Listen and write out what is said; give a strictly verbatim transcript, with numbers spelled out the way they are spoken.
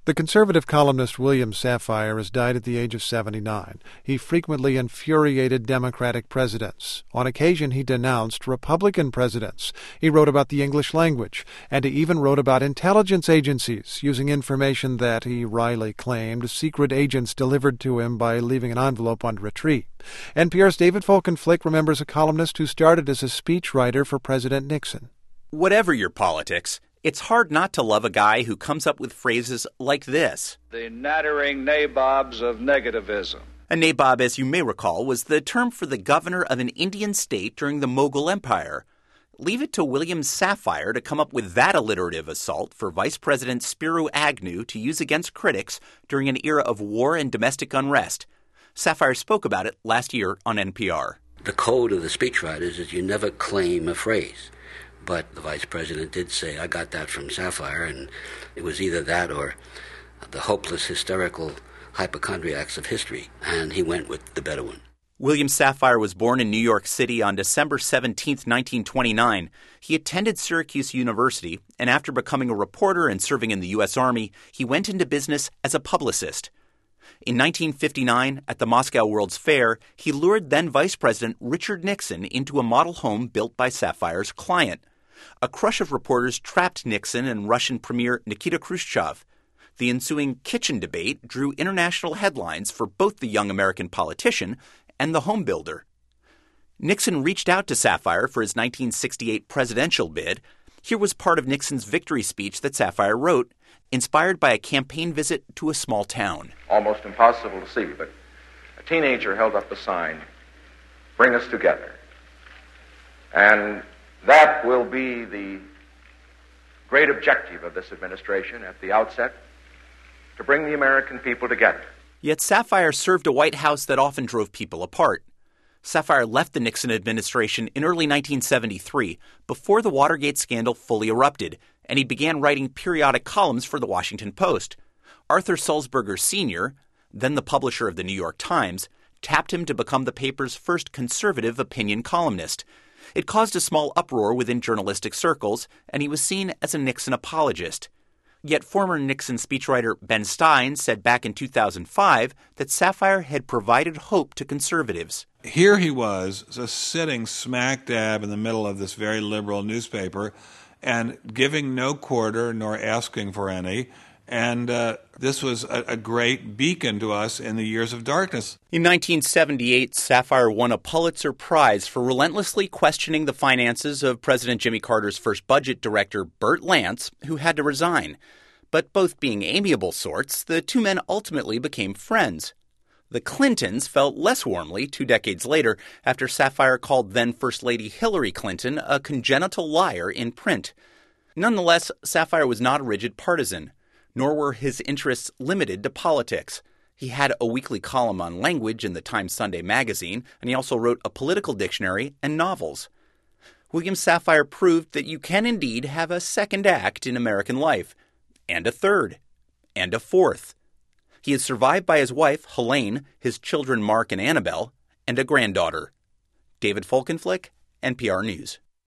The conservative columnist William Safire has died at the age of seventy-nine. He frequently infuriated Democratic presidents. On occasion, he denounced Republican presidents. He wrote about the English language, and he even wrote about intelligence agencies, using information that, he wryly claimed, secret agents delivered to him by leaving an envelope under a tree. N P R's David Folkenflik remembers a columnist who started as a speechwriter for President Nixon. Whatever your politics, it's hard not to love a guy who comes up with phrases like this. The nattering nabobs of negativism. A nabob, as you may recall, was the term for the governor of an Indian state during the Mughal Empire. Leave it to William Safire to come up with that alliterative assault for Vice President Spiro Agnew to use against critics during an era of war and domestic unrest. Safire spoke about it last year on N P R. The code of the speechwriters is you never claim a phrase. But the vice president did say, I got that from Safire, and it was either that or the hopeless, hysterical hypochondriacs of history, and he went with the better one. William Safire was born in New York City on December seventeenth, nineteen twenty-nine. He attended Syracuse University, and after becoming a reporter and serving in the U S Army, he went into business as a publicist. In nineteen fifty-nine, at the Moscow World's Fair, he lured then Vice President Richard Nixon into a model home built by Safire's client. A crush of reporters trapped Nixon and Russian Premier Nikita Khrushchev. The ensuing kitchen debate drew international headlines for both the young American politician and the home builder. Nixon reached out to Safire for his nineteen sixty-eight presidential bid. Here was part of Nixon's victory speech that Safire wrote, inspired by a campaign visit to a small town. Almost impossible to see, but a teenager held up a sign, "Bring us together." And that will be the great objective of this administration at the outset, to bring the American people together. Yet Safire served a White House that often drove people apart. Safire left the Nixon administration in early nineteen seventy-three, before the Watergate scandal fully erupted, and he began writing periodic columns for the Washington Post. Arthur Sulzberger Senior, then the publisher of the New York Times, tapped him to become the paper's first conservative opinion columnist. It caused a small uproar within journalistic circles, and he was seen as a Nixon apologist. Yet former Nixon speechwriter Ben Stein said back in two thousand five that Safire had provided hope to conservatives. Here he was, just sitting smack dab in the middle of this very liberal newspaper and giving no quarter nor asking for any. And uh, this was a, a great beacon to us in the years of darkness. In nineteen seventy-eight, Safire won a Pulitzer Prize for relentlessly questioning the finances of President Jimmy Carter's first budget director, Burt Lance, who had to resign. But both being amiable sorts, the two men ultimately became friends. The Clintons felt less warmly two decades later after Safire called then First Lady Hillary Clinton a congenital liar in print. Nonetheless, Safire was not a rigid partisan, nor were his interests limited to politics. He had a weekly column on language in the Times Sunday magazine, and he also wrote a political dictionary and novels. William Safire proved that you can indeed have a second act in American life, and a third, and a fourth. He is survived by his wife, Helene, his children Mark and Annabelle, and a granddaughter. David Folkenflik, N P R News.